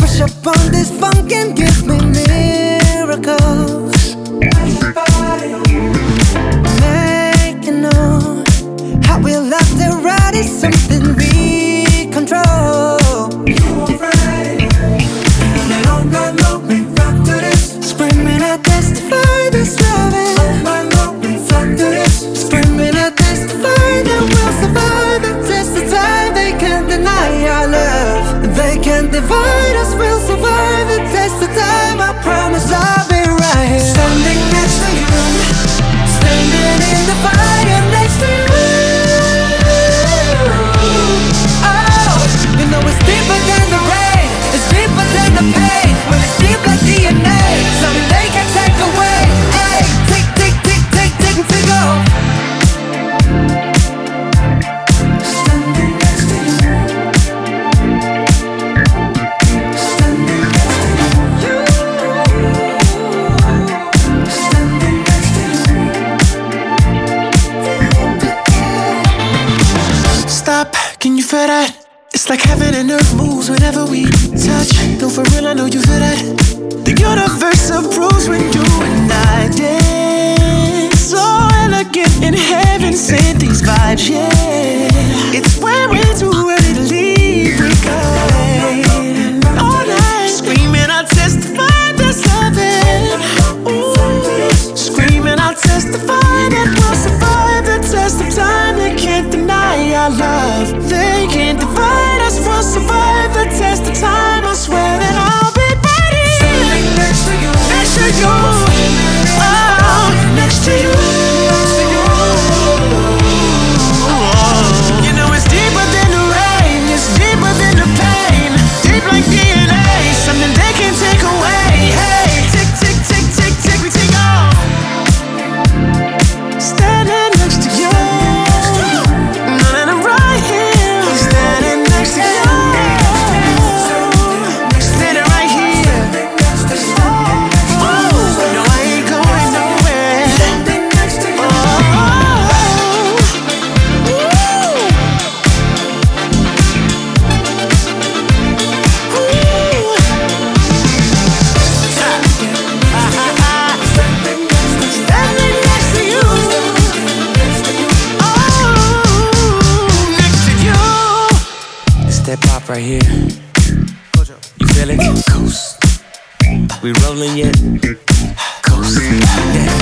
Push up on this funk and give me miracles. Make you know how we love the ride is something we control. All night long we rock to this. Screaming I testify this loving. All night long we rock to this. Screaming I testify that we'll survive the test of time. They can't deny our love. They can't divide us. We'll survive the test of time. I promise I'll be right here, standing next to you, standing in the fire next to you. Oh, you know it's deeper than the rain, it's deeper than the pain. When it's deep like DNA, something they can take away. Hey, take off. Standing next to you, standing next to you, standing next to you. Stop, can you feel that? It's like heaven and earth moves whenever we touch. No, for real, I know you feel that. The universe approves when you and I dance. So elegant in heaven, sent these vibes, yeah. It's when we're too ready to leave, we go all night, screaming, I'll testify that's loving. Ooh, screaming, I'll testify that we'll survive the test of time. They can't deny our love. They can't divide us. We'll survive the test of time. I swear that I'll be right here, Standing next to you, next to you. Oh, next to you. You know it's deeper than the rain, it's deeper than the pain. Deep like DNA, something they can't take away. Hey, tick, tick, tick, tick, tick, we take off. Standing next to you, and I'm right here. Standing next to you, standing right here. Oh, no, I ain't going nowhere. standing next to you. Standing next to you. Oh, next to you. It's that pop right here. You feel it? Coast. We rolling yet? Coast. Yeah.